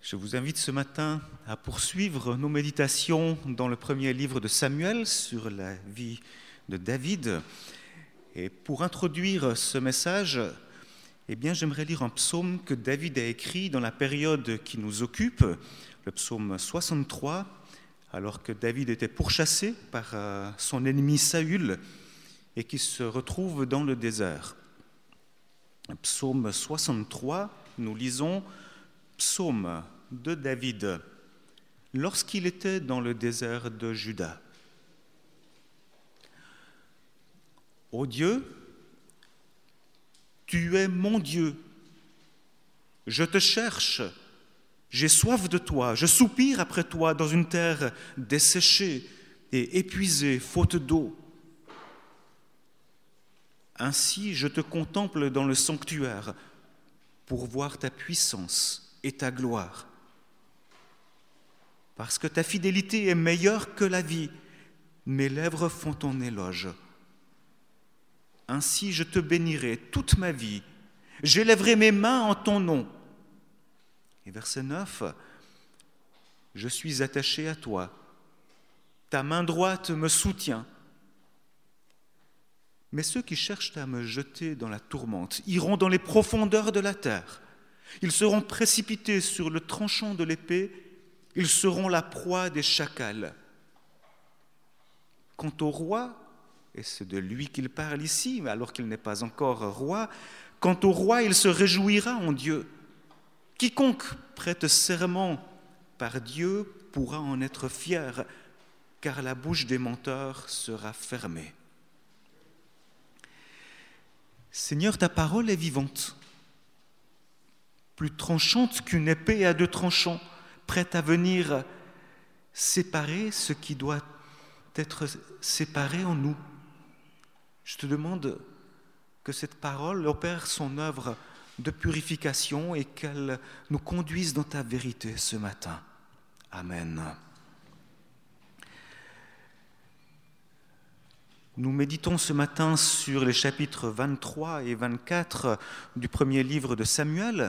Je vous invite ce matin à poursuivre nos méditations dans le premier livre de Samuel sur la vie de David. Et pour introduire ce message, j'aimerais lire un psaume que David a écrit dans la période qui nous occupe, le psaume 63, alors que David était pourchassé par son ennemi Saül et qui se retrouve dans le désert. Psaume 63, nous lisons psaume de David lorsqu'il était dans le désert de Juda. Ô Dieu, tu es mon Dieu. Je te cherche. J'ai soif de toi. Je soupire après toi dans une terre desséchée et épuisée, faute d'eau. Ainsi, je te contemple dans le sanctuaire pour voir ta puissance et ta gloire. Parce que ta fidélité est meilleure que la vie, mes lèvres font ton éloge. Ainsi je te bénirai toute ma vie, j'élèverai mes mains en ton nom. Et verset 9, je suis attaché à toi, ta main droite me soutient. Mais ceux qui cherchent à me jeter dans la tourmente iront dans les profondeurs de la terre. Ils seront précipités sur le tranchant de l'épée, ils seront la proie des chacals. Quant au roi, et c'est de lui qu'il parle ici, alors qu'il n'est pas encore roi, quant au roi, il se réjouira en Dieu. Quiconque prête serment par Dieu pourra en être fier, car la bouche des menteurs sera fermée. Seigneur, ta parole est vivante, plus tranchante qu'une épée à deux tranchants, prête à venir séparer ce qui doit être séparé en nous. Je te demande que cette parole opère son œuvre de purification et qu'elle nous conduise dans ta vérité ce matin. Amen. Nous méditons ce matin sur les chapitres 23 et 24 du premier livre de Samuel.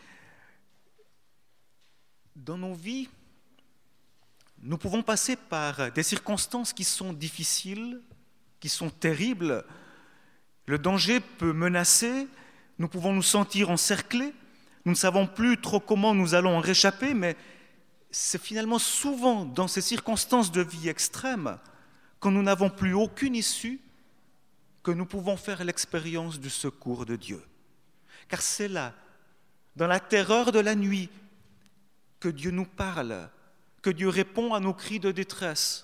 Dans nos vies, nous pouvons passer par des circonstances qui sont difficiles, qui sont terribles. Le danger peut menacer, nous pouvons nous sentir encerclés, nous ne savons plus trop comment nous allons en réchapper, mais c'est finalement souvent dans ces circonstances de vie extrêmes, quand nous n'avons plus aucune issue, que nous pouvons faire l'expérience du secours de Dieu. Car c'est là, dans la terreur de la nuit, que Dieu nous parle, que Dieu répond à nos cris de détresse.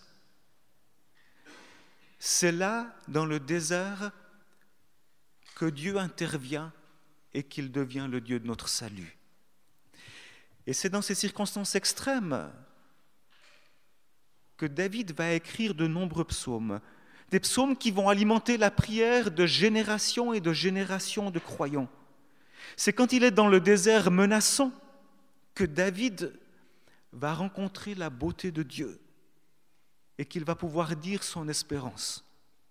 C'est là, dans le désert, que Dieu intervient et qu'il devient le Dieu de notre salut. Et c'est dans ces circonstances extrêmes que David va écrire de nombreux psaumes, des psaumes qui vont alimenter la prière de génération et de génération de croyants. C'est quand il est dans le désert menaçant que David va rencontrer la beauté de Dieu et qu'il va pouvoir dire son espérance.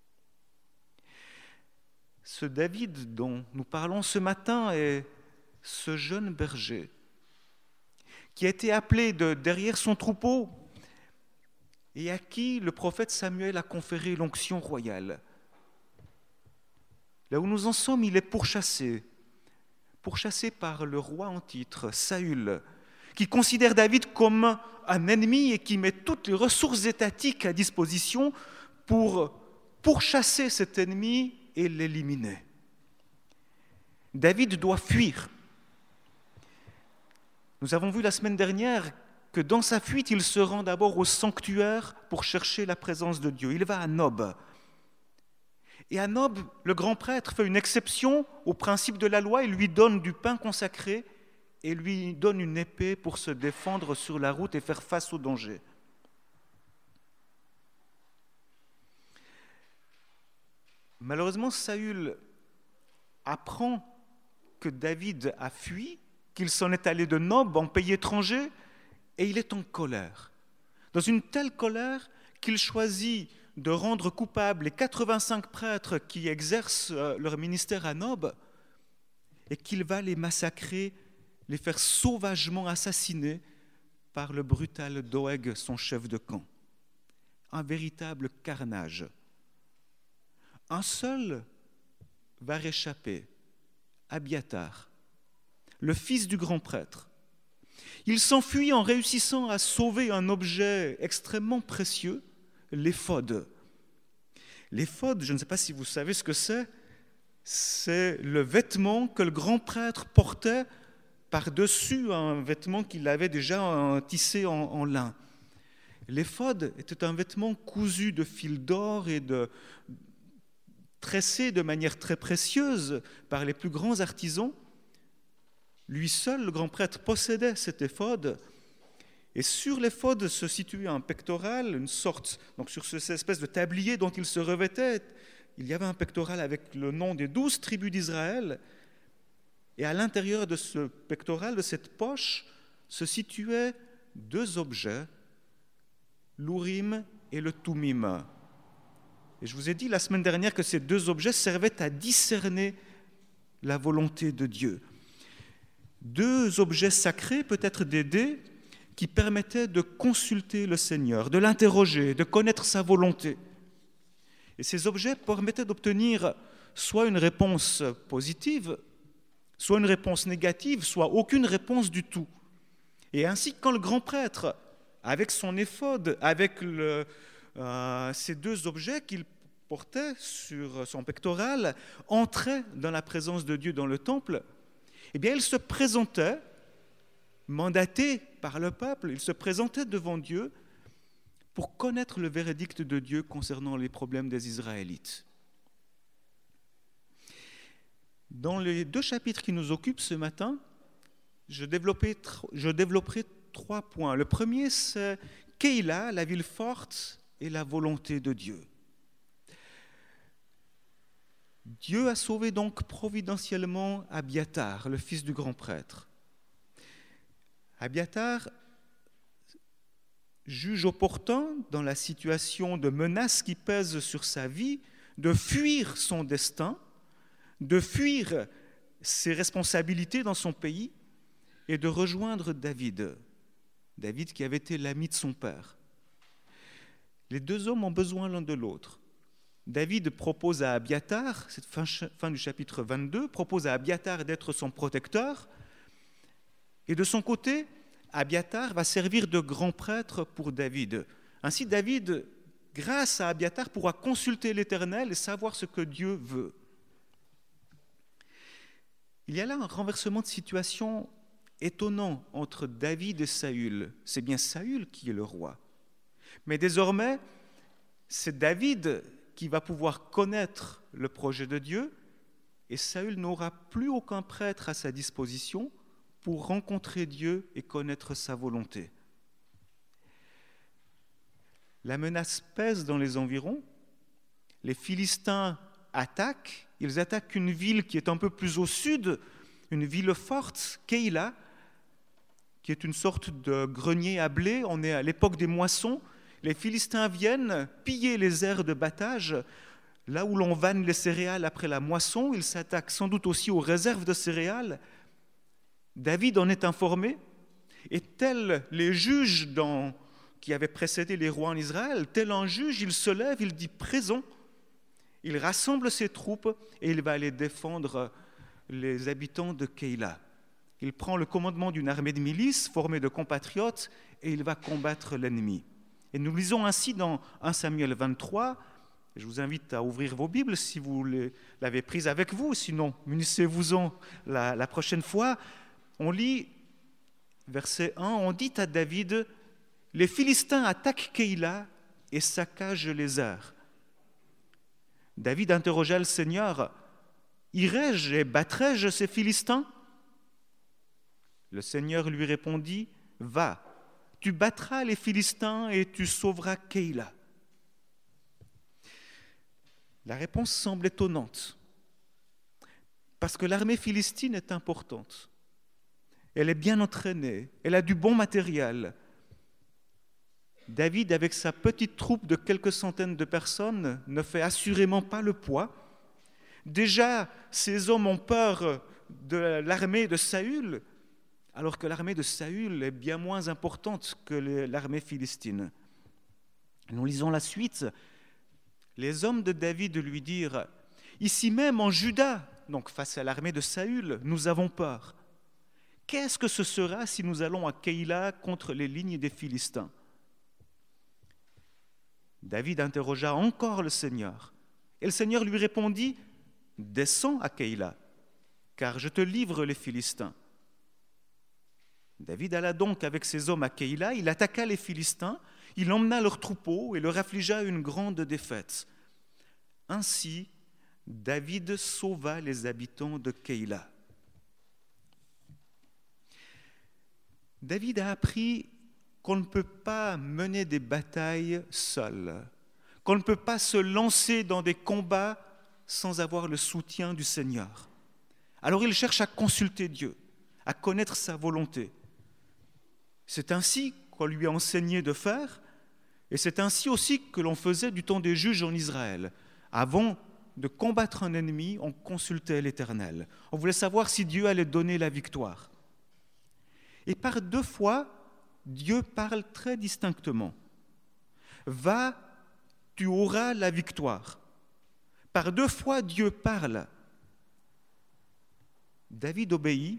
Ce David dont nous parlons ce matin est ce jeune berger qui a été appelé de derrière son troupeau et à qui le prophète Samuel a conféré l'onction royale. Là où nous en sommes, il est pourchassé par le roi en titre, Saül, qui considère David comme un ennemi et qui met toutes les ressources étatiques à disposition pour pourchasser cet ennemi et l'éliminer. David doit fuir. Nous avons vu la semaine dernière que dans sa fuite, il se rend d'abord au sanctuaire pour chercher la présence de Dieu. Il va à Nob. Et à Nob, le grand prêtre fait une exception au principe de la loi. Il lui donne du pain consacré et lui donne une épée pour se défendre sur la route et faire face au danger. Malheureusement, Saül apprend que David a fui, qu'il s'en est allé de Nob en pays étranger, et il est en colère. Dans une telle colère qu'il choisit de rendre coupables les 85 prêtres qui exercent leur ministère à Nob, et qu'il va les massacrer les faire sauvagement assassiner par le brutal Doeg, son chef de camp. Un véritable carnage. Un seul va réchapper, Abiathar, le fils du grand prêtre. Il s'enfuit en réussissant à sauver un objet extrêmement précieux, l'éphod. L'éphod, je ne sais pas si vous savez ce que c'est le vêtement que le grand prêtre portait par-dessus un vêtement qu'il avait déjà tissé en lin. L'éphod était un vêtement cousu de fils d'or et tressé de manière très précieuse par les plus grands artisans. Lui seul, le grand prêtre, possédait cet éphod. Et sur l'éphod se situait un pectoral, une sorte, donc sur cette espèce de tablier dont il se revêtait, il y avait un pectoral avec le nom des 12 tribus d'Israël. Et à l'intérieur de ce pectoral, de cette poche, se situaient 2 objets, l'Urim et le Thummim. Et je vous ai dit la semaine dernière que ces 2 objets servaient à discerner la volonté de Dieu. 2 objets sacrés, peut-être des dés, qui permettaient de consulter le Seigneur, de l'interroger, de connaître sa volonté. Et ces objets permettaient d'obtenir soit une réponse positive, soit une réponse négative, soit aucune réponse du tout. Et ainsi, quand le grand prêtre, avec son éphod, avec ces 2 objets qu'il portait sur son pectoral, entrait dans la présence de Dieu dans le temple, eh bien, il se présentait, mandaté par le peuple, il se présentait devant Dieu pour connaître le verdict de Dieu concernant les problèmes des Israélites. Dans les 2 chapitres qui nous occupent ce matin, je développerai 3 points. Le premier, c'est Keïla, la ville forte et la volonté de Dieu. Dieu a sauvé donc providentiellement Abiathar, le fils du grand prêtre. Abiathar juge opportun, dans la situation de menace qui pèse sur sa vie, de fuir son destin, de fuir ses responsabilités dans son pays et de rejoindre David. David qui avait été l'ami de son père. Les 2 hommes ont besoin l'un de l'autre. David propose à Abiathar, cette fin du chapitre 22, propose à Abiathar d'être son protecteur. Et de son côté, Abiathar va servir de grand prêtre pour David. Ainsi, David, grâce à Abiathar, pourra consulter l'Éternel et savoir ce que Dieu veut. Il y a là un renversement de situation étonnant entre David et Saül. C'est bien Saül qui est le roi. Mais désormais, c'est David qui va pouvoir connaître le projet de Dieu, et Saül n'aura plus aucun prêtre à sa disposition pour rencontrer Dieu et connaître sa volonté. La menace pèse dans les environs. Les Philistins attaquent. Ils attaquent une ville qui est un peu plus au sud, une ville forte, Keïla, qui est une sorte de grenier à blé. On est à l'époque des moissons. Les Philistins viennent piller les aires de battage, là où l'on vanne les céréales après la moisson. Ils s'attaquent sans doute aussi aux réserves de céréales. David en est informé, et tels les juges qui avaient précédé les rois en Israël, tel un juge, il se lève, il dit « présent ». Il rassemble ses troupes et il va aller défendre les habitants de Keïla. Il prend le commandement d'une armée de milices formée de compatriotes et il va combattre l'ennemi. Et nous lisons ainsi dans 1 Samuel 23, je vous invite à ouvrir vos Bibles si vous l'avez prise avec vous, sinon munissez-vous-en la prochaine fois. On lit, verset 1, on dit à David, « Les Philistins attaquent Keïla et saccagent les aires. » David interrogea le Seigneur, « Irai-je et battrai-je ces Philistins ?» Le Seigneur lui répondit, « Va, tu battras les Philistins et tu sauveras Keïla. » La réponse semble étonnante, parce que l'armée philistine est importante. Elle est bien entraînée, elle a du bon matériel. David, avec sa petite troupe de quelques centaines de personnes, ne fait assurément pas le poids. Déjà, ces hommes ont peur de l'armée de Saül. alors que l'armée de Saül est bien moins importante que l'armée philistine. Nous lisons la suite. Les hommes de David lui dirent « Ici même en Juda, donc face à l'armée de Saül, nous avons peur. Qu'est-ce que ce sera si nous allons à Keïla contre les lignes des Philistins ?» David interrogea encore le Seigneur. Et le Seigneur lui répondit « Descends à Keïla, car je te livre les Philistins. » David alla donc avec ses hommes à Keïla, il attaqua les Philistins, il emmena leurs troupeaux et leur affligea une grande défaite. Ainsi, David sauva les habitants de Keïla. David a appris qu'on ne peut pas mener des batailles seul, qu'on ne peut pas se lancer dans des combats sans avoir le soutien du Seigneur. Alors il cherche à consulter Dieu, à connaître sa volonté. C'est ainsi qu'on lui a enseigné de faire, et c'est ainsi aussi que l'on faisait du temps des juges en Israël. Avant de combattre un ennemi, on consultait l'Éternel. On voulait savoir si Dieu allait donner la victoire. Et par 2 fois, Dieu parle très distinctement. « Va, tu auras la victoire. » Par 2 fois, Dieu parle. David obéit,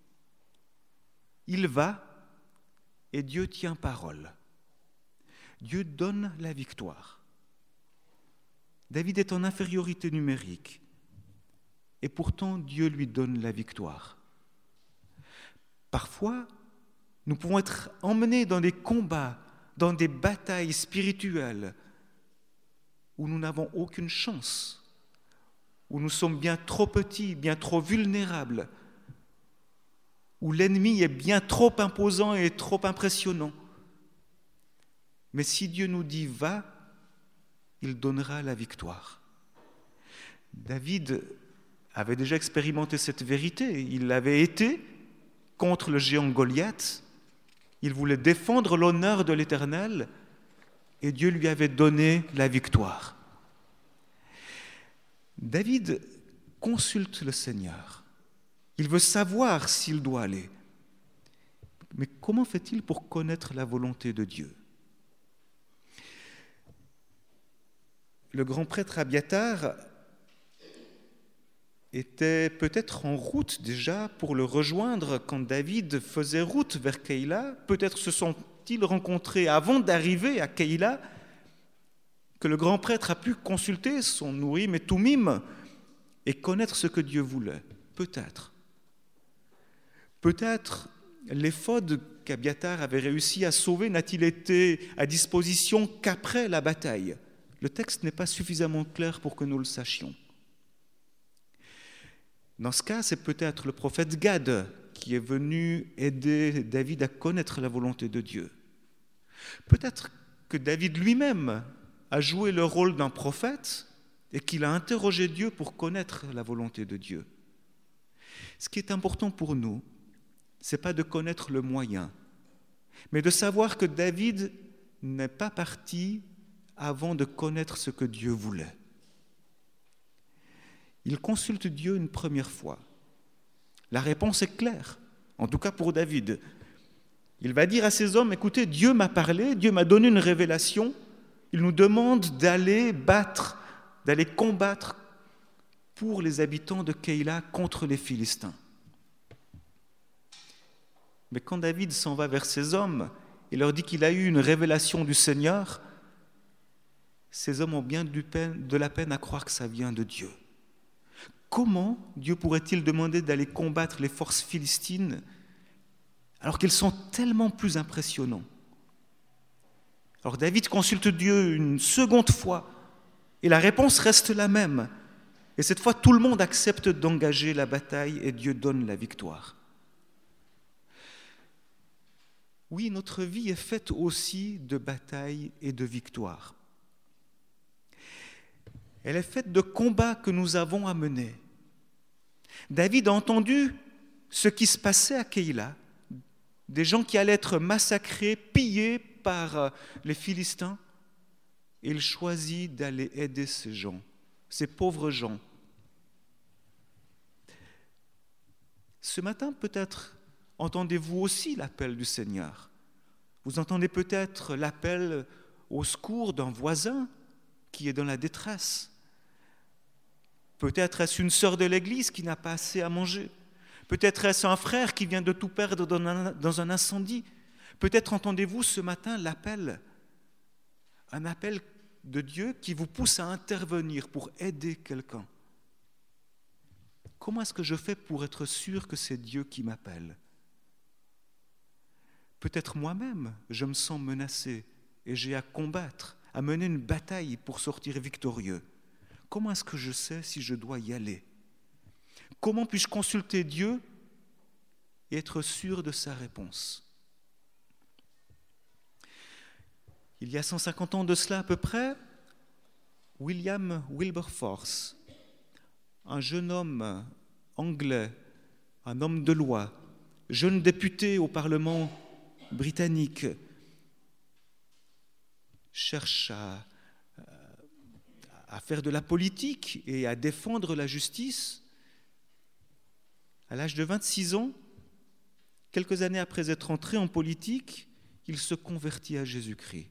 il va, et Dieu tient parole. Dieu donne la victoire. David est en infériorité numérique, et pourtant Dieu lui donne la victoire. Parfois, nous pouvons être emmenés dans des combats, dans des batailles spirituelles, où nous n'avons aucune chance, où nous sommes bien trop petits, bien trop vulnérables, où l'ennemi est bien trop imposant et trop impressionnant. Mais si Dieu nous dit « va », il donnera la victoire. David avait déjà expérimenté cette vérité. Il avait été contre le géant Goliath. Il voulait défendre l'honneur de l'Éternel et Dieu lui avait donné la victoire. David consulte le Seigneur. Il veut savoir s'il doit aller. Mais comment fait-il pour connaître la volonté de Dieu ? Le grand prêtre Abiathar était peut-être en route déjà pour le rejoindre quand David faisait route vers Keïla. Peut-être se sont-ils rencontrés avant d'arriver à Keïla, que le grand prêtre a pu consulter son Urim et Thummim et connaître ce que Dieu voulait. Peut-être. Peut-être l'éphod qu'Abiathar avait réussi à sauver n'a-t-il été à disposition qu'après la bataille ? Le texte n'est pas suffisamment clair pour que nous le sachions. Dans ce cas, c'est peut-être le prophète Gad qui est venu aider David à connaître la volonté de Dieu. Peut-être que David lui-même a joué le rôle d'un prophète et qu'il a interrogé Dieu pour connaître la volonté de Dieu. Ce qui est important pour nous, ce n'est pas de connaître le moyen, mais de savoir que David n'est pas parti avant de connaître ce que Dieu voulait. Il consulte Dieu une première fois. La réponse est claire, en tout cas pour David. Il va dire à ses hommes, écoutez, Dieu m'a parlé, Dieu m'a donné une révélation, il nous demande d'aller combattre pour les habitants de Keïla contre les Philistins. Mais quand David s'en va vers ses hommes et leur dit qu'il a eu une révélation du Seigneur, ces hommes ont bien de la peine à croire que ça vient de Dieu. Comment Dieu pourrait-il demander d'aller combattre les forces philistines alors qu'ils sont tellement plus impressionnants ? Alors David consulte Dieu une seconde fois et la réponse reste la même. Et cette fois, tout le monde accepte d'engager la bataille et Dieu donne la victoire. Oui, notre vie est faite aussi de batailles et de victoires. Elle est faite de combats que nous avons à mener. David a entendu ce qui se passait à Keïla, des gens qui allaient être massacrés, pillés par les Philistins. Et il choisit d'aller aider ces gens, ces pauvres gens. Ce matin, peut-être, entendez-vous aussi l'appel du Seigneur? Vous entendez peut-être l'appel au secours d'un voisin qui est dans la détresse. Peut-être est-ce une sœur de l'Église qui n'a pas assez à manger. Peut-être est-ce un frère qui vient de tout perdre dans un incendie. Peut-être entendez-vous ce matin l'appel, un appel de Dieu qui vous pousse à intervenir pour aider quelqu'un. Comment est-ce que je fais pour être sûr que c'est Dieu qui m'appelle? Peut-être moi-même, je me sens menacé et j'ai à combattre, à mener une bataille pour sortir victorieux. Comment est-ce que je sais si je dois y aller? Comment puis-je consulter Dieu et être sûr de sa réponse? Il y a 150 ans de cela à peu près, William Wilberforce, un jeune homme anglais, un homme de loi, jeune député au Parlement britannique, cherche à faire de la politique et à défendre la justice. À l'âge de 26 ans, quelques années après être entré en politique, il se convertit à Jésus-Christ.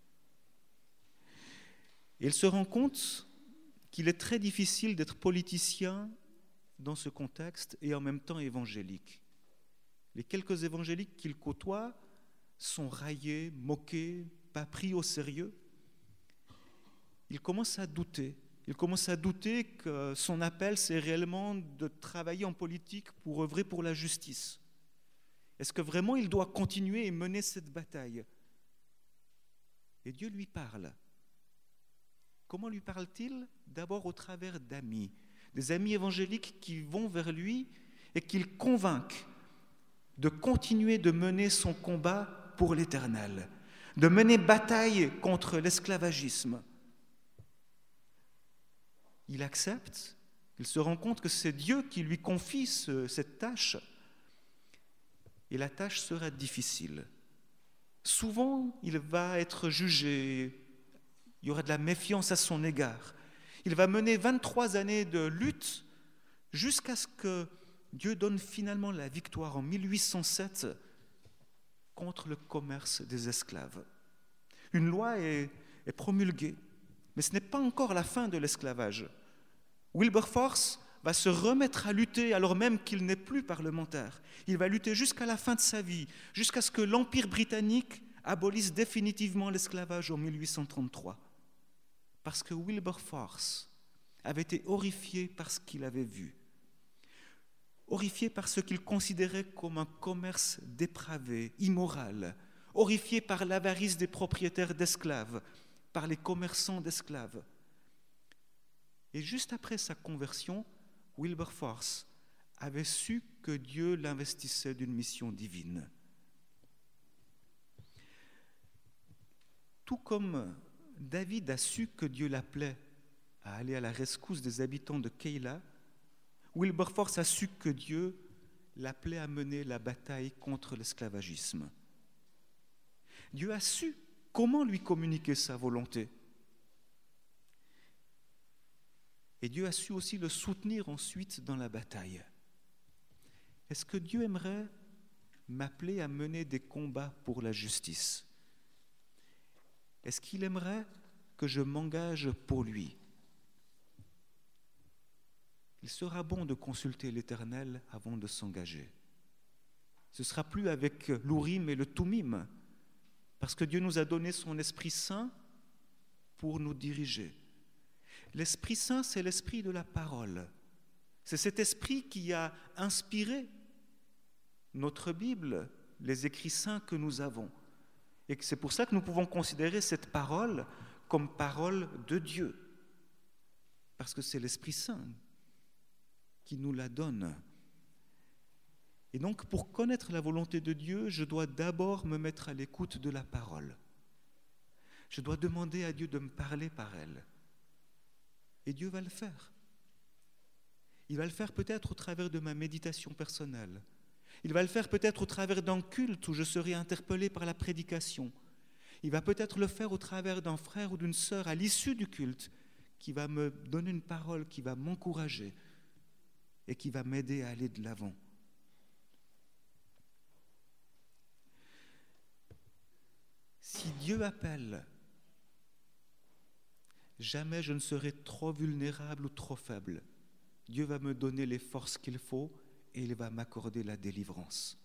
Et il se rend compte qu'il est très difficile d'être politicien dans ce contexte et en même temps évangélique. Les quelques évangéliques qu'il côtoie sont raillés, moqués, pas pris au sérieux. Il commence à douter. Il commence à douter que son appel, c'est réellement de travailler en politique pour œuvrer pour la justice. Est-ce que vraiment il doit continuer et mener cette bataille? Et Dieu lui parle. Comment lui parle-t-il? D'abord au travers d'amis, des amis évangéliques qui vont vers lui et qui le convainquent de continuer de mener son combat pour l'Éternel, de mener bataille contre l'esclavagisme. Il accepte, il se rend compte que c'est Dieu qui lui confie cette tâche, et la tâche sera difficile. Souvent, il va être jugé, il y aura de la méfiance à son égard. Il va mener 23 années de lutte jusqu'à ce que Dieu donne finalement la victoire en 1807 contre le commerce des esclaves. Une loi est promulguée, mais ce n'est pas encore la fin de l'esclavage. Wilberforce va se remettre à lutter alors même qu'il n'est plus parlementaire. Il va lutter jusqu'à la fin de sa vie, jusqu'à ce que l'Empire britannique abolisse définitivement l'esclavage en 1833. Parce que Wilberforce avait été horrifié par ce qu'il avait vu, horrifié par ce qu'il considérait comme un commerce dépravé, immoral, horrifié par l'avarice des propriétaires d'esclaves, par les commerçants d'esclaves. Et juste après sa conversion, Wilberforce avait su que Dieu l'investissait d'une mission divine. Tout comme David a su que Dieu l'appelait à aller à la rescousse des habitants de Keïla, Wilberforce a su que Dieu l'appelait à mener la bataille contre l'esclavagisme. Dieu a su comment lui communiquer sa volonté. Et Dieu a su aussi le soutenir ensuite dans la bataille. Est-ce que Dieu aimerait m'appeler à mener des combats pour la justice? Est-ce qu'il aimerait que je m'engage pour lui? Il sera bon de consulter l'Éternel avant de s'engager. Ce ne sera plus avec l'Urim et le Thummim, parce que Dieu nous a donné son Esprit Saint pour nous diriger. L'Esprit Saint, c'est l'esprit de la parole. C'est cet esprit qui a inspiré notre Bible, les écrits saints que nous avons. Et c'est pour ça que nous pouvons considérer cette parole comme parole de Dieu. Parce que c'est l'Esprit Saint qui nous la donne. Et donc, pour connaître la volonté de Dieu, je dois d'abord me mettre à l'écoute de la parole. Je dois demander à Dieu de me parler par elle. Et Dieu va le faire. Il va le faire peut-être au travers de ma méditation personnelle. Il va le faire peut-être au travers d'un culte où je serai interpellé par la prédication. Il va peut-être le faire au travers d'un frère ou d'une sœur à l'issue du culte qui va me donner une parole, qui va m'encourager et qui va m'aider à aller de l'avant. Dieu appelle. Jamais je ne serai trop vulnérable ou trop faible. Dieu va me donner les forces qu'il faut et il va m'accorder la délivrance.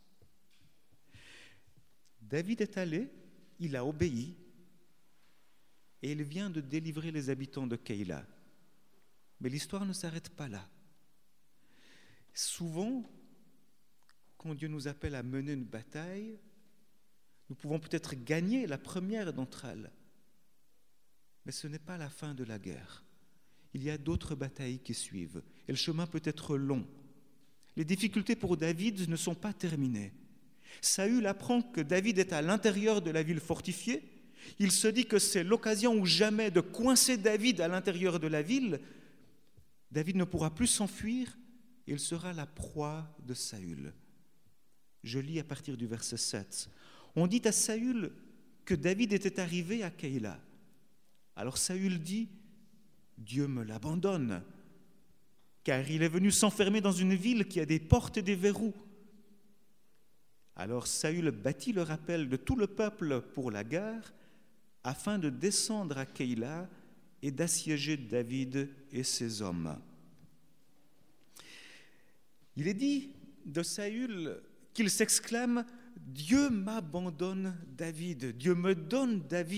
David est allé, il a obéi et il vient de délivrer les habitants de Keïla. Mais l'histoire ne s'arrête pas là. Souvent, quand Dieu nous appelle à mener une bataille, nous pouvons peut-être gagner la première d'entre elles. Mais ce n'est pas la fin de la guerre. Il y a d'autres batailles qui suivent. Et le chemin peut être long. Les difficultés pour David ne sont pas terminées. Saül apprend que David est à l'intérieur de la ville fortifiée. Il se dit que c'est l'occasion ou jamais de coincer David à l'intérieur de la ville. David ne pourra plus s'enfuir et il sera la proie de Saül. Je lis à partir du verset 7. On dit à Saül que David était arrivé à Keïla. Alors Saül dit « Dieu me l'abandonne, car il est venu s'enfermer dans une ville qui a des portes et des verrous. » Alors Saül bâtit le rappel de tout le peuple pour la guerre, afin de descendre à Keïla et d'assiéger David et ses hommes. Il est dit de Saül qu'il s'exclame « Dieu m'abandonne David, Dieu me donne David ».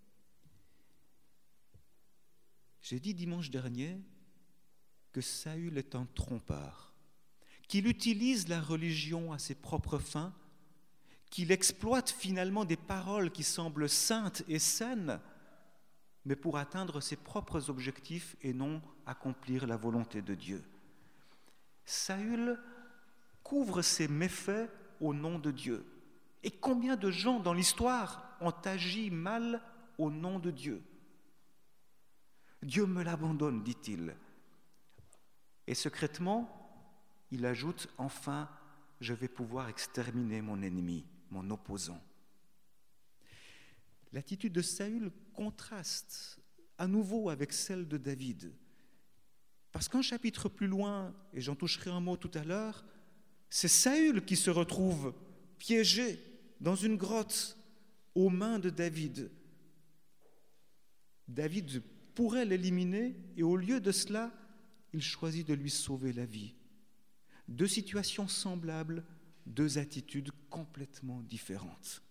J'ai dit dimanche dernier que Saül est un trompeur, qu'il utilise la religion à ses propres fins, qu'il exploite finalement des paroles qui semblent saintes et saines, mais pour atteindre ses propres objectifs et non accomplir la volonté de Dieu. Saül couvre ses méfaits au nom de Dieu. Et combien de gens dans l'histoire ont agi mal au nom de Dieu ? Dieu me l'abandonne, dit-il. Et secrètement, il ajoute « Enfin, je vais pouvoir exterminer mon ennemi, mon opposant. » L'attitude de Saül contraste à nouveau avec celle de David. Parce qu'un chapitre plus loin, et j'en toucherai un mot tout à l'heure, c'est Saül qui se retrouve piégé dans une grotte aux mains de David. David pourrait l'éliminer et au lieu de cela, il choisit de lui sauver la vie. Deux situations semblables, deux attitudes complètement différentes.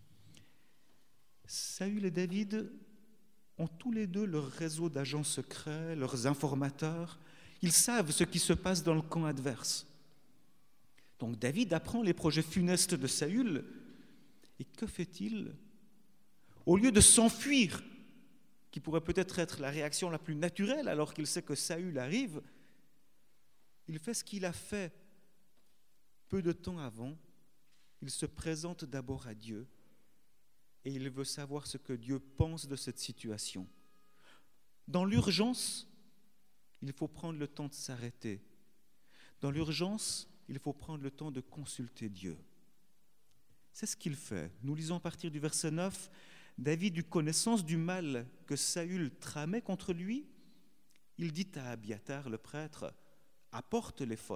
Saül et David ont tous les deux leur réseau d'agents secrets, leurs informateurs. Ils savent ce qui se passe dans le camp adverse. Donc David apprend les projets funestes de Saül. Et que fait-il ? Au lieu de s'enfuir, qui pourrait peut-être être la réaction la plus naturelle alors qu'il sait que Saül arrive, il fait ce qu'il a fait peu de temps avant. Il se présente d'abord à Dieu et il veut savoir ce que Dieu pense de cette situation. Dans l'urgence, il faut prendre le temps de s'arrêter. Dans l'urgence, il faut prendre le temps de consulter Dieu. C'est ce qu'il fait. Nous lisons à partir du verset 9, David eut connaissance du mal que Saül tramait contre lui. Il dit à Abiathar, le prêtre, « Apporte l'éphod. »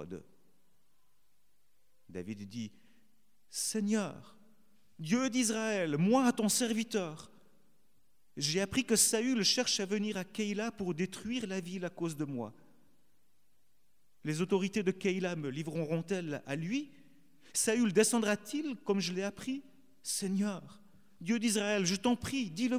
David dit, « Seigneur, Dieu d'Israël, moi ton serviteur, j'ai appris que Saül cherche à venir à Keïla pour détruire la ville à cause de moi. Les autorités de Keïla me livreront-elles à lui? Saül descendra-t-il comme je l'ai appris? Seigneur, Dieu d'Israël, je t'en prie, dis-le-moi. »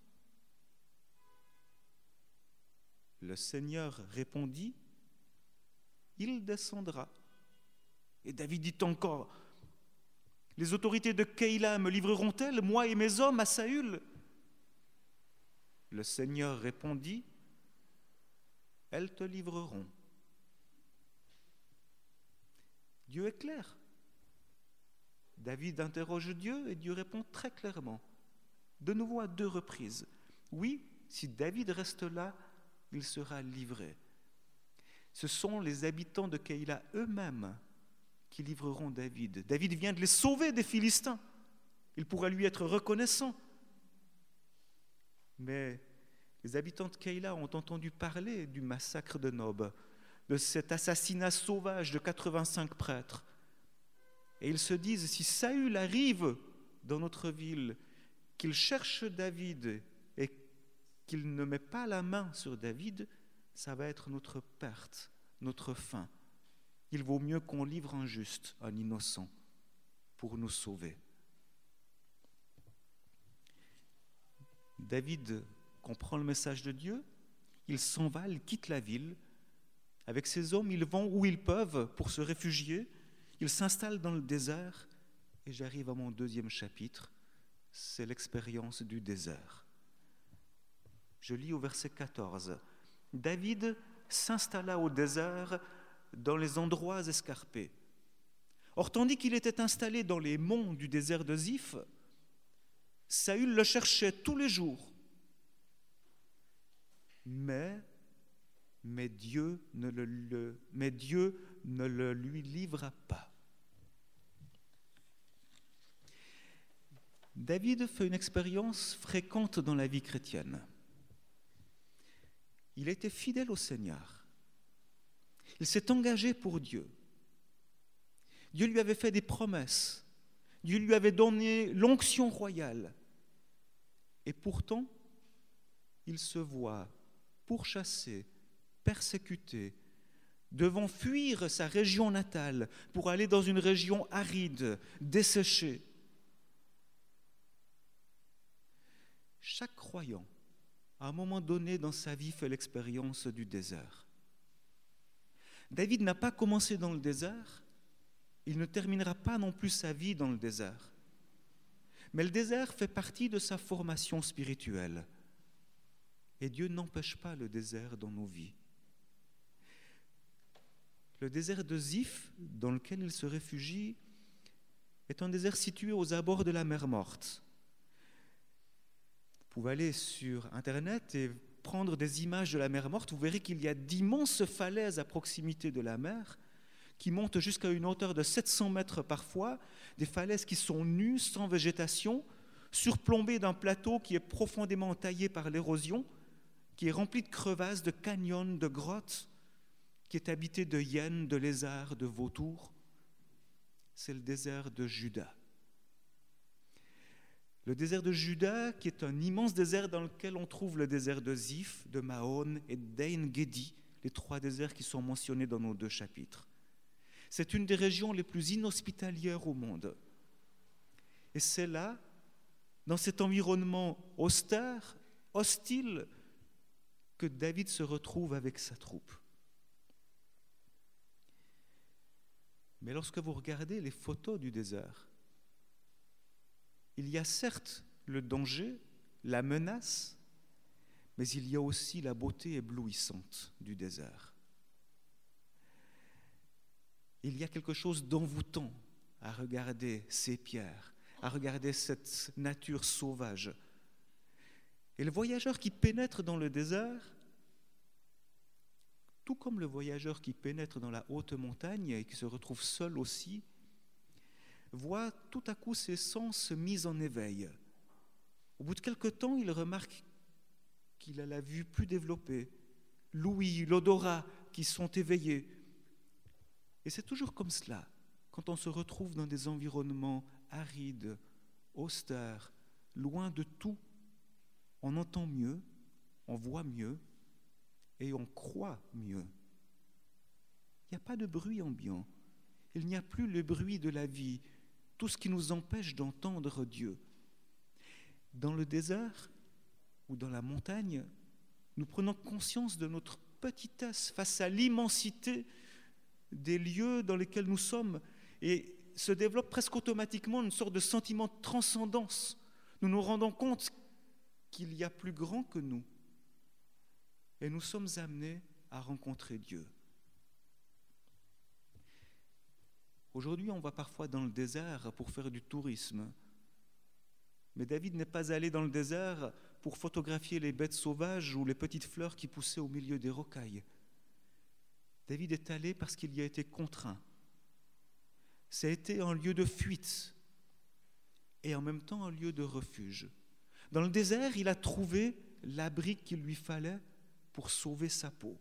Le Seigneur répondit, « Il descendra. » Et David dit encore, « Les autorités de Keïla me livreront-elles, moi et mes hommes, à Saül ?» Le Seigneur répondit, « Elles te livreront. » Dieu est clair. David interroge Dieu et Dieu répond très clairement, de nouveau à 2 reprises. Oui, si David reste là, il sera livré. Ce sont les habitants de Keïla eux-mêmes qui livreront David. David vient de les sauver des Philistins. Il pourra lui être reconnaissant. Mais les habitants de Keïla ont entendu parler du massacre de Nob, de cet assassinat sauvage de 85 prêtres. Et ils se disent, si Saül arrive dans notre ville, qu'il cherche David et qu'il ne met pas la main sur David, ça va être notre perte, notre fin. Il vaut mieux qu'on livre un juste, un innocent, pour nous sauver. David comprend le message de Dieu, il s'en va, il quitte la ville. Avec ses hommes, ils vont où ils peuvent pour se réfugier. Ils s'installent dans le désert. Et j'arrive à mon deuxième chapitre, c'est l'expérience du désert. Je lis au verset 14. David s'installa au désert dans les endroits escarpés. Or, tandis qu'il était installé dans les monts du désert de Ziph, Saül le cherchait tous les jours. Mais Dieu ne le lui livra pas. David fait une expérience fréquente dans la vie chrétienne. Il était fidèle au Seigneur. Il s'est engagé pour Dieu. Dieu lui avait fait des promesses. Dieu lui avait donné l'onction royale. Et pourtant, il se voit pourchassé, persécuté, devant fuir sa région natale pour aller dans une région aride, desséchée. Chaque croyant, à un moment donné dans sa vie, fait l'expérience du désert. David n'a pas commencé dans le désert, il ne terminera pas non plus sa vie dans le désert. Mais le désert fait partie de sa formation spirituelle. Et Dieu n'empêche pas le désert dans nos vies. Le désert de Ziph, dans lequel il se réfugie, est un désert situé aux abords de la mer Morte. Vous pouvez aller sur Internet et prendre des images de la mer Morte. Vous verrez qu'il y a d'immenses falaises à proximité de la mer qui montent jusqu'à une hauteur de 700 mètres parfois, des falaises qui sont nues, sans végétation, surplombées d'un plateau qui est profondément taillé par l'érosion, qui est rempli de crevasses, de canyons, de grottes, qui est habité de hyènes, de lézards, de vautours. C'est le désert de Juda. Le désert de Juda, qui est un immense désert dans lequel on trouve le désert de Ziph, de Maon et d'Ein-Gedi, les 3 déserts qui sont mentionnés dans nos 2 chapitres. C'est une des régions les plus inhospitalières au monde. Et c'est là, dans cet environnement austère, hostile, que David se retrouve avec sa troupe. Mais lorsque vous regardez les photos du désert, il y a certes le danger, la menace, mais il y a aussi la beauté éblouissante du désert. Il y a quelque chose d'envoûtant à regarder ces pierres, à regarder cette nature sauvage. Et le voyageur qui pénètre dans le désert, tout comme le voyageur qui pénètre dans la haute montagne et qui se retrouve seul aussi, voit tout à coup ses sens mis en éveil. Au bout de quelque temps, il remarque qu'il a la vue plus développée, l'ouïe, l'odorat qui sont éveillés. Et c'est toujours comme cela, quand on se retrouve dans des environnements arides, austères, loin de tout. On entend mieux, on voit mieux et on croit mieux. Il n'y a pas de bruit ambiant. Il n'y a plus le bruit de la vie, tout ce qui nous empêche d'entendre Dieu. Dans le désert ou dans la montagne, nous prenons conscience de notre petitesse face à l'immensité des lieux dans lesquels nous sommes et se développe presque automatiquement une sorte de sentiment de transcendance. Nous nous rendons compte qu'il y a plus grand que nous et nous sommes amenés à rencontrer Dieu. Aujourd'hui, on va parfois dans le désert pour faire du tourisme. Mais David n'est pas allé dans le désert pour photographier les bêtes sauvages ou les petites fleurs qui poussaient au milieu des rocailles. David est allé parce qu'il y a été contraint. Ça a été un lieu de fuite et en même temps un lieu de refuge. Dans le désert, il a trouvé l'abri qu'il lui fallait pour sauver sa peau.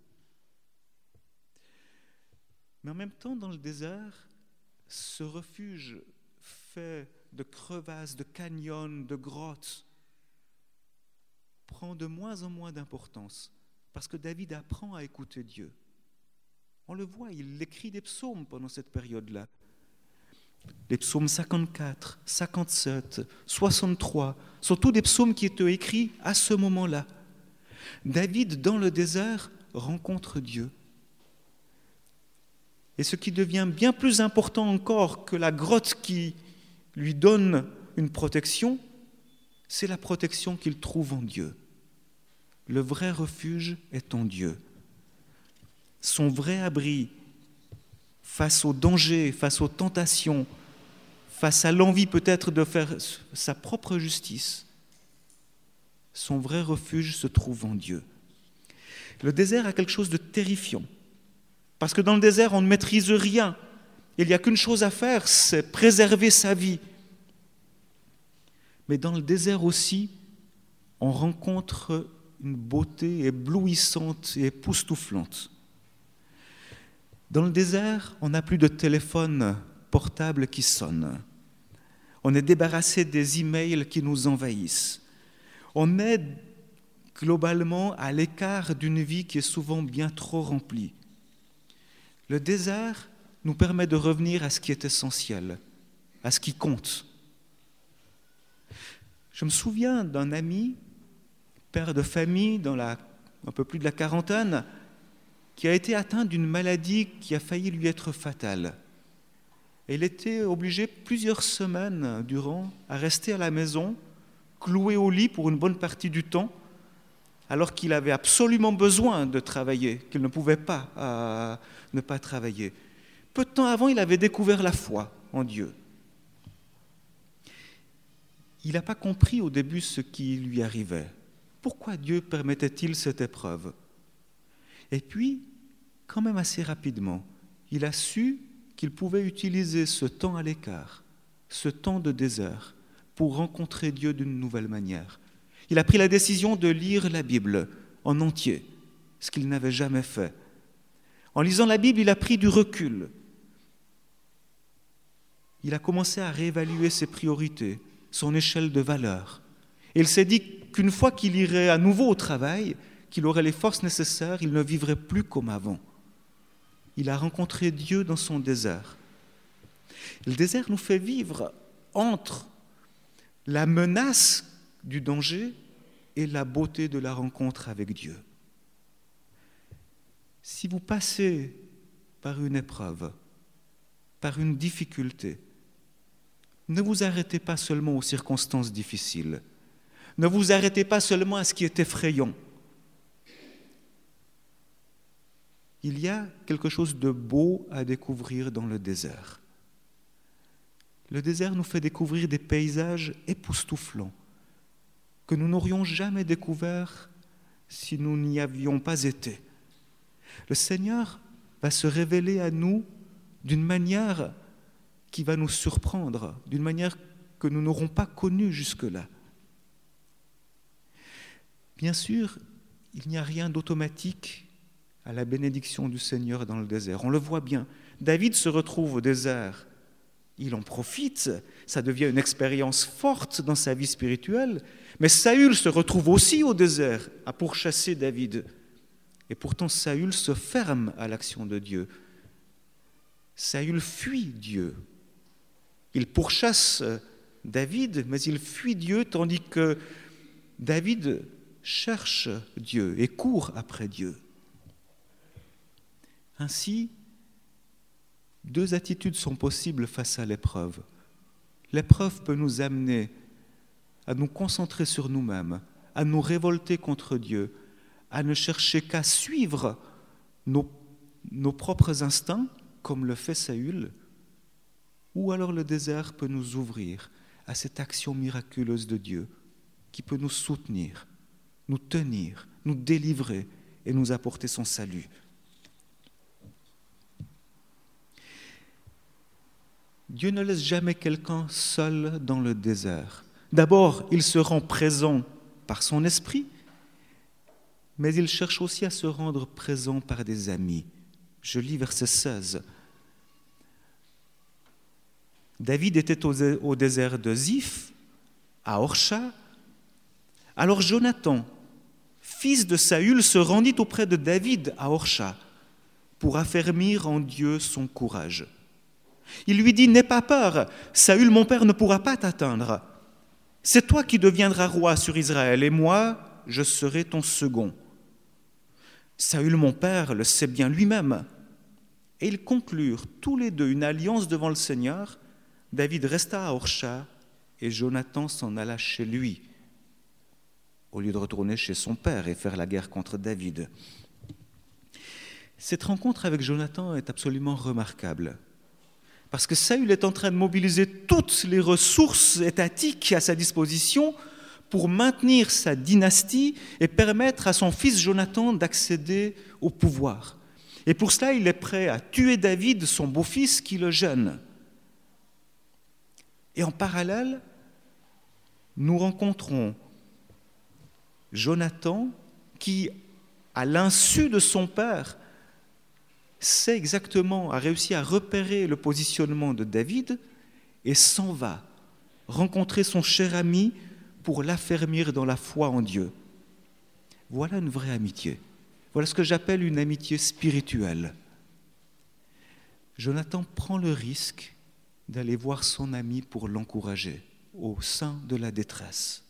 Mais en même temps, dans le désert, ce refuge fait de crevasses, de canyons, de grottes, prend de moins en moins d'importance parce que David apprend à écouter Dieu. On le voit, il écrit des psaumes pendant cette période-là. Les psaumes 54, 57, 63 sont tous des psaumes qui étaient écrits à ce moment-là. David, dans le désert, rencontre Dieu. Et ce qui devient bien plus important encore que la grotte qui lui donne une protection, c'est la protection qu'il trouve en Dieu. Le vrai refuge est en Dieu. Son vrai abri face aux dangers, face aux tentations, face à l'envie peut-être de faire sa propre justice, son vrai refuge se trouve en Dieu. Le désert a quelque chose de terrifiant, parce que dans le désert, on ne maîtrise rien. Il n'y a qu'une chose à faire, c'est préserver sa vie. Mais dans le désert aussi, on rencontre une beauté éblouissante et époustouflante. Dans le désert, on n'a plus de téléphone portable qui sonne. On est débarrassé des emails qui nous envahissent. On est globalement à l'écart d'une vie qui est souvent bien trop remplie. Le désert nous permet de revenir à ce qui est essentiel, à ce qui compte. Je me souviens d'un ami, père de famille, dans un peu plus de la quarantaine, qui a été atteint d'une maladie qui a failli lui être fatale. Et il était obligé plusieurs semaines durant à rester à la maison, cloué au lit pour une bonne partie du temps, alors qu'il avait absolument besoin de travailler, qu'il ne pouvait pas ne pas travailler. Peu de temps avant, il avait découvert la foi en Dieu. Il n'a pas compris au début ce qui lui arrivait. Pourquoi Dieu permettait-il cette épreuve ? Et puis, quand même assez rapidement, il a su qu'il pouvait utiliser ce temps à l'écart, ce temps de désert, pour rencontrer Dieu d'une nouvelle manière. Il a pris la décision de lire la Bible en entier, ce qu'il n'avait jamais fait. En lisant la Bible, il a pris du recul. Il a commencé à réévaluer ses priorités, son échelle de valeurs. Et il s'est dit qu'une fois qu'il irait à nouveau au travail, qu'il aurait les forces nécessaires, il ne vivrait plus comme avant. Il a rencontré Dieu dans son désert. Le désert nous fait vivre entre la menace du danger et la beauté de la rencontre avec Dieu. Si vous passez par une épreuve, par une difficulté, ne vous arrêtez pas seulement aux circonstances difficiles. Ne vous arrêtez pas seulement à ce qui est effrayant. Il y a quelque chose de beau à découvrir dans le désert. Le désert nous fait découvrir des paysages époustouflants que nous n'aurions jamais découverts si nous n'y avions pas été. Le Seigneur va se révéler à nous d'une manière qui va nous surprendre, d'une manière que nous n'aurons pas connue jusque-là. Bien sûr, il n'y a rien d'automatique à la bénédiction du Seigneur dans le désert. On le voit bien. David se retrouve au désert. Il en profite. Ça devient une expérience forte dans sa vie spirituelle. Mais Saül se retrouve aussi au désert à pourchasser David. Et pourtant, Saül se ferme à l'action de Dieu. Saül fuit Dieu. Il pourchasse David, mais il fuit Dieu, tandis que David cherche Dieu et court après Dieu. Ainsi, deux attitudes sont possibles face à l'épreuve. L'épreuve peut nous amener à nous concentrer sur nous-mêmes, à nous révolter contre Dieu, à ne chercher qu'à suivre nos propres instincts, comme le fait Saül, ou alors le désert peut nous ouvrir à cette action miraculeuse de Dieu qui peut nous soutenir, nous tenir, nous délivrer et nous apporter son salut. Dieu ne laisse jamais quelqu'un seul dans le désert. D'abord, il se rend présent par son esprit, mais il cherche aussi à se rendre présent par des amis. Je lis verset 16. David était au désert de Ziph, à Orcha. Alors Jonathan, fils de Saül, se rendit auprès de David à Orcha pour affermir en Dieu son courage. Il lui dit « N'aie pas peur, Saül mon père ne pourra pas t'atteindre. C'est toi qui deviendras roi sur Israël et moi, je serai ton second. Saül mon père le sait bien lui-même. » Et ils conclurent tous les deux une alliance devant le Seigneur. David resta à Orcha et Jonathan s'en alla chez lui, au lieu de retourner chez son père et faire la guerre contre David. Cette rencontre avec Jonathan est absolument remarquable, parce que Saül est en train de mobiliser toutes les ressources étatiques à sa disposition pour maintenir sa dynastie et permettre à son fils Jonathan d'accéder au pouvoir. Et pour cela, il est prêt à tuer David, son beau-fils, qui le gêne. Et en parallèle, nous rencontrons Jonathan qui, à l'insu de son père, sait exactement, a réussi à repérer le positionnement de David et s'en va rencontrer son cher ami pour l'affermir dans la foi en Dieu. Voilà une vraie amitié. Voilà ce que j'appelle une amitié spirituelle. Jonathan prend le risque d'aller voir son ami pour l'encourager au sein de la détresse.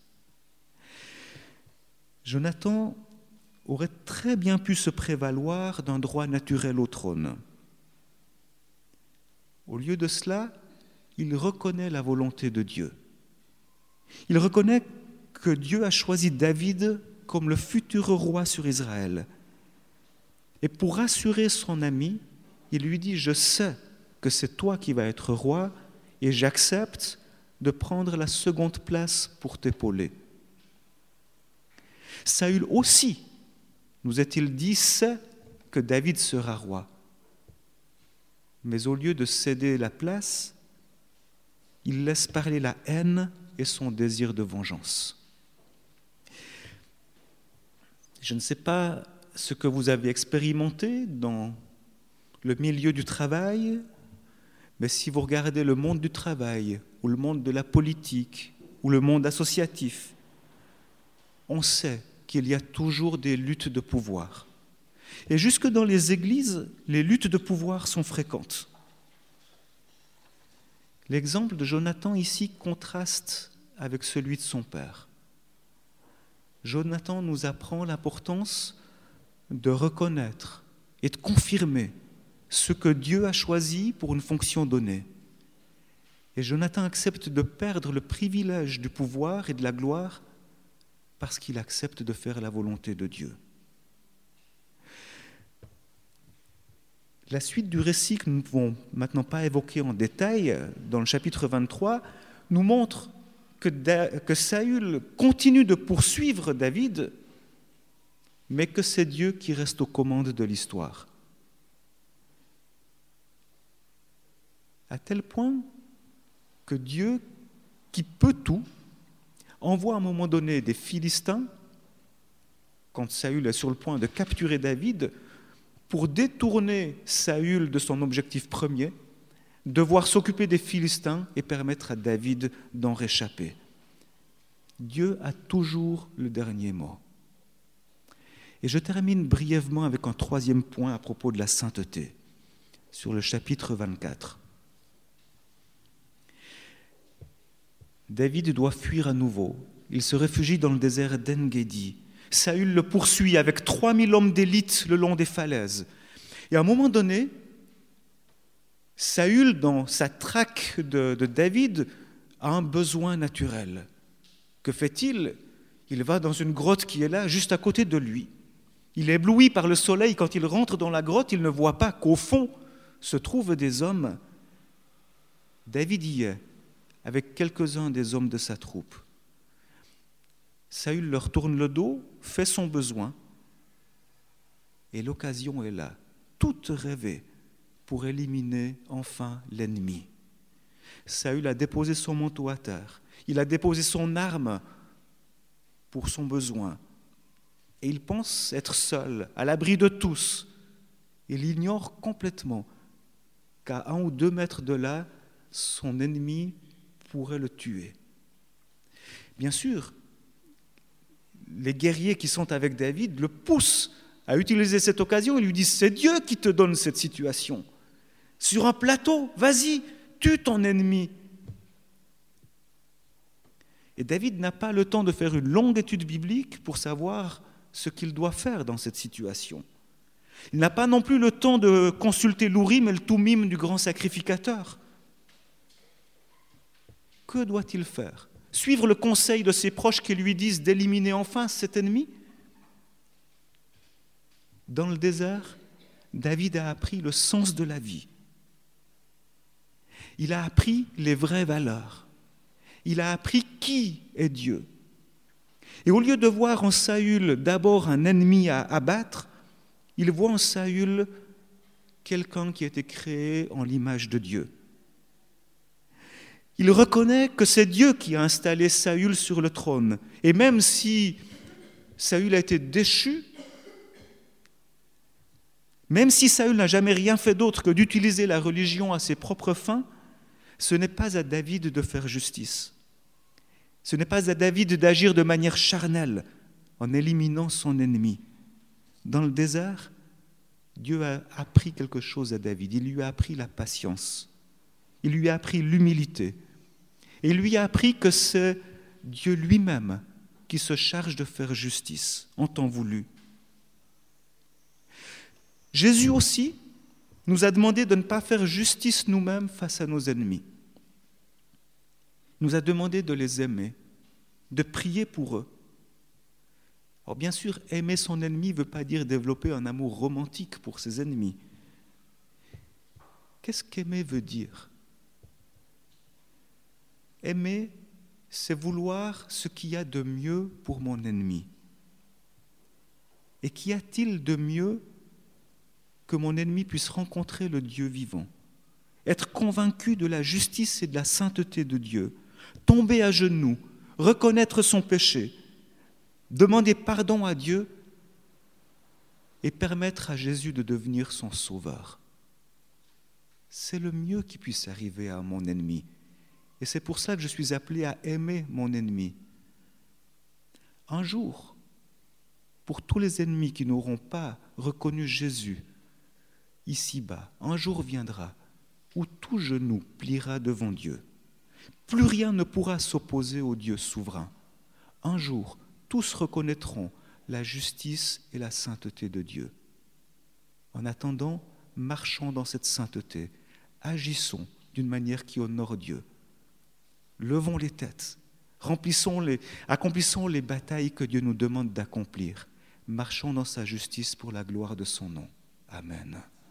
Jonathan aurait très bien pu se prévaloir d'un droit naturel au trône. Au lieu de cela, il reconnaît la volonté de Dieu. Il reconnaît que Dieu a choisi David comme le futur roi sur Israël. Et pour rassurer son ami, il lui dit « Je sais que c'est toi qui vas être roi et j'accepte de prendre la seconde place pour t'épauler. » Saül aussi, nous est-il dit, sait que David sera roi. Mais au lieu de céder la place, il laisse parler la haine et son désir de vengeance. Je ne sais pas ce que vous avez expérimenté dans le milieu du travail, mais si vous regardez le monde du travail, ou le monde de la politique, ou le monde associatif, on sait qu'il y a toujours des luttes de pouvoir. Et jusque dans les églises, les luttes de pouvoir sont fréquentes. L'exemple de Jonathan ici contraste avec celui de son père. Jonathan nous apprend l'importance de reconnaître et de confirmer ce que Dieu a choisi pour une fonction donnée. Et Jonathan accepte de perdre le privilège du pouvoir et de la gloire parce qu'il accepte de faire la volonté de Dieu. La suite du récit que nous ne pouvons maintenant pas évoquer en détail, dans le chapitre 23, nous montre que Saül continue de poursuivre David, mais que c'est Dieu qui reste aux commandes de l'histoire. À tel point que Dieu, qui peut tout, envoie à un moment donné des Philistins, quand Saül est sur le point de capturer David, pour détourner Saül de son objectif premier, devoir s'occuper des Philistins et permettre à David d'en réchapper. Dieu a toujours le dernier mot. Et je termine brièvement avec un troisième point à propos de la sainteté, sur le chapitre 24. David doit fuir à nouveau. Il se réfugie dans le désert d'En-Gedi. Saül le poursuit avec 3000 hommes d'élite le long des falaises. Et à un moment donné, Saül, dans sa traque de David, a un besoin naturel. Que fait-il ? Il va dans une grotte qui est là, juste à côté de lui. Il est ébloui par le soleil. Quand il rentre dans la grotte, il ne voit pas qu'au fond se trouvent des hommes. David y est, avec quelques-uns des hommes de sa troupe. Saül leur tourne le dos, fait son besoin, et l'occasion est là, toute rêvée, pour éliminer enfin l'ennemi. Saül a déposé son manteau à terre, il a déposé son arme pour son besoin, et il pense être seul, à l'abri de tous. Il ignore complètement qu'à 1 ou 2 mètres de là son ennemi pourrait le tuer. Bien sûr, les guerriers qui sont avec David le poussent à utiliser cette occasion. Ils lui disent, c'est Dieu qui te donne cette situation. Sur un plateau, vas-y, tue ton ennemi. Et David n'a pas le temps de faire une longue étude biblique pour savoir ce qu'il doit faire dans cette situation. Il n'a pas non plus le temps de consulter l'Urim et le Thummim du grand sacrificateur. Que doit-il faire? Suivre le conseil de ses proches qui lui disent d'éliminer enfin cet ennemi? Dans le désert, David a appris le sens de la vie. Il a appris les vraies valeurs. Il a appris qui est Dieu. Et au lieu de voir en Saül d'abord un ennemi à abattre, il voit en Saül quelqu'un qui a été créé en l'image de Dieu. Il reconnaît que c'est Dieu qui a installé Saül sur le trône. Et même si Saül a été déchu, même si Saül n'a jamais rien fait d'autre que d'utiliser la religion à ses propres fins, ce n'est pas à David de faire justice. Ce n'est pas à David d'agir de manière charnelle en éliminant son ennemi. Dans le désert, Dieu a appris quelque chose à David. Il lui a appris la patience. Il lui a appris l'humilité. Et il lui a appris que c'est Dieu lui-même qui se charge de faire justice en temps voulu. Jésus aussi nous a demandé de ne pas faire justice nous-mêmes face à nos ennemis. Il nous a demandé de les aimer, de prier pour eux. Alors bien sûr, aimer son ennemi ne veut pas dire développer un amour romantique pour ses ennemis. Qu'est-ce qu'aimer veut dire? Aimer, c'est vouloir ce qu'il y a de mieux pour mon ennemi. Et qu'y a-t-il de mieux que mon ennemi puisse rencontrer le Dieu vivant, être convaincu de la justice et de la sainteté de Dieu, tomber à genoux, reconnaître son péché, demander pardon à Dieu et permettre à Jésus de devenir son sauveur. C'est le mieux qui puisse arriver à mon ennemi. Et c'est pour ça que je suis appelé à aimer mon ennemi. Un jour, pour tous les ennemis qui n'auront pas reconnu Jésus, ici-bas, un jour viendra où tout genou pliera devant Dieu. Plus rien ne pourra s'opposer au Dieu souverain. Un jour, tous reconnaîtront la justice et la sainteté de Dieu. En attendant, marchons dans cette sainteté, agissons d'une manière qui honore Dieu. Levons les têtes, accomplissons les batailles que Dieu nous demande d'accomplir. Marchons dans sa justice pour la gloire de son nom. Amen.